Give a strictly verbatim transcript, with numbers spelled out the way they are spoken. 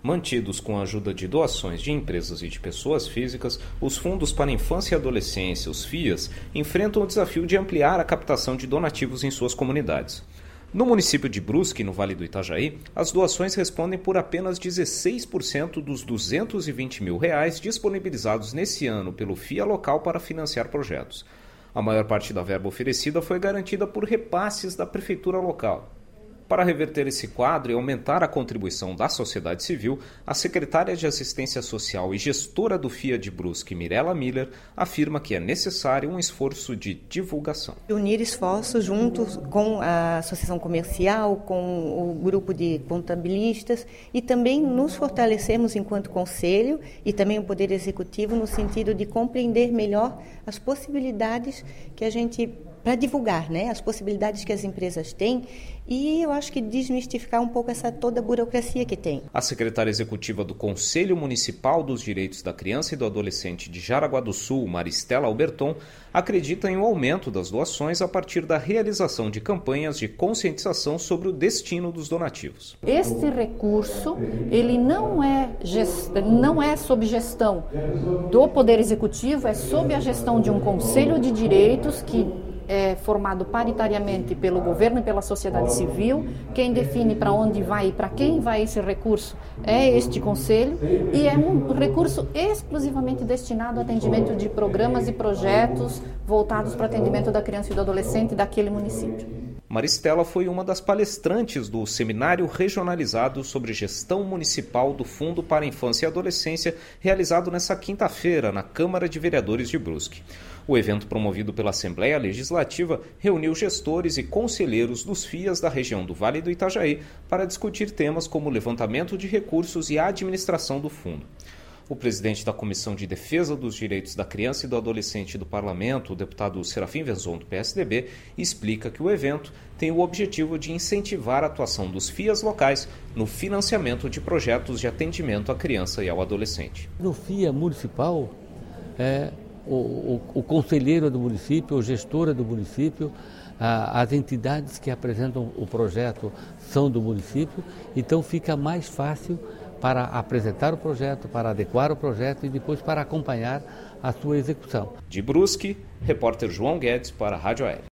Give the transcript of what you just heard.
Mantidos com a ajuda de doações de empresas e de pessoas físicas, os Fundos para a Infância e Adolescência, os FIAs, enfrentam o desafio de ampliar a captação de donativos em suas comunidades. No município de Brusque, no Vale do Itajaí, as doações respondem por apenas dezesseis por cento dos duzentos e vinte mil reais disponibilizados nesse ano pelo FIA local para financiar projetos. A maior parte da verba oferecida foi garantida por repasses da prefeitura local. Para reverter esse quadro e aumentar a contribuição da sociedade civil, a secretária de Assistência Social e gestora do FIA de Brusque, Mirela Miller, afirma que é necessário um esforço de divulgação. Unir esforços junto com a associação comercial, com o grupo de contabilistas e também nos fortalecermos enquanto conselho e também o Poder Executivo no sentido de compreender melhor as possibilidades que a gente para divulgar, né, as possibilidades que as empresas têm e eu acho que desmistificar um pouco essa toda a burocracia que tem. A secretária executiva do Conselho Municipal dos Direitos da Criança e do Adolescente de Jaraguá do Sul, Maristela Alberton, acredita em um aumento das doações a partir da realização de campanhas de conscientização sobre o destino dos donativos. Este recurso, ele não é, gest... não é sob gestão do Poder Executivo, é sob a gestão de um Conselho de Direitos que é formado paritariamente pelo governo e pela sociedade civil. Quem define para onde vai e para quem vai esse recurso é este conselho e é um recurso exclusivamente destinado ao atendimento de programas e projetos voltados para o atendimento da criança e do adolescente daquele município. Maristela foi uma das palestrantes do Seminário Regionalizado sobre Gestão Municipal do Fundo para a Infância e Adolescência, realizado nesta quinta-feira na Câmara de Vereadores de Brusque. O evento, promovido pela Assembleia Legislativa, reuniu gestores e conselheiros dos FIAs da região do Vale do Itajaí para discutir temas como levantamento de recursos e administração do fundo. O presidente da Comissão de Defesa dos Direitos da Criança e do Adolescente do Parlamento, o deputado Serafim Venzon, do P S D B, explica que o evento tem o objetivo de incentivar a atuação dos FIAs locais no financiamento de projetos de atendimento à criança e ao adolescente. No FIA municipal, é, o, o, o conselheiro do município, a gestora do município, a, as entidades que apresentam o projeto são do município, então fica mais fácil para apresentar o projeto, para adequar o projeto e depois para acompanhar a sua execução. De Brusque, repórter João Guedes para a Rádio Aérea.